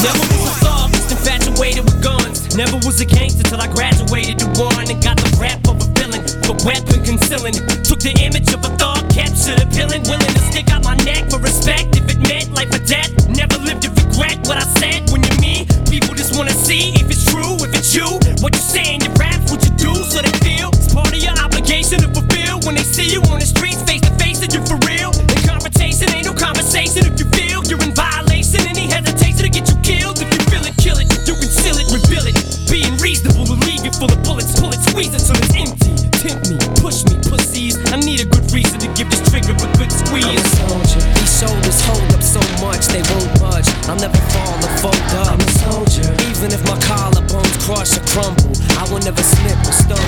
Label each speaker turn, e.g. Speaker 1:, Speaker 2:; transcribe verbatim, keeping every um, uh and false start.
Speaker 1: Never was a thug, just infatuated with guns. Never was a gangster till I graduated to one and got the rap of a villain, the weapon concealing. Took the image of a thug, captured a villain, willing to stick out my neck for respect if it meant life or death. Never lived to regret what I said. When you're me, people just wanna see if it's true, if it's you. What you say in your raps, what you do, so they feel it's part of your obligation to fulfill. When they see you on the streets, face to face, and you for real. The confrontation ain't no conversation. If you feel you're in violation, any hesitation to get you killed. If you feel it, kill it. You conceal it, reveal it. Being reasonable will leave you full of bullets. Pull it, squeeze it till it's empty. Tempt me, push me, pussies. I need a good reason to give this trigger a good squeeze.
Speaker 2: I'm a soldier. These shoulders hold up so much they won't budge. I'll never fall or fold up. I'm a soldier. Even if my collarbones crush or crumble, I will never slip or stumble.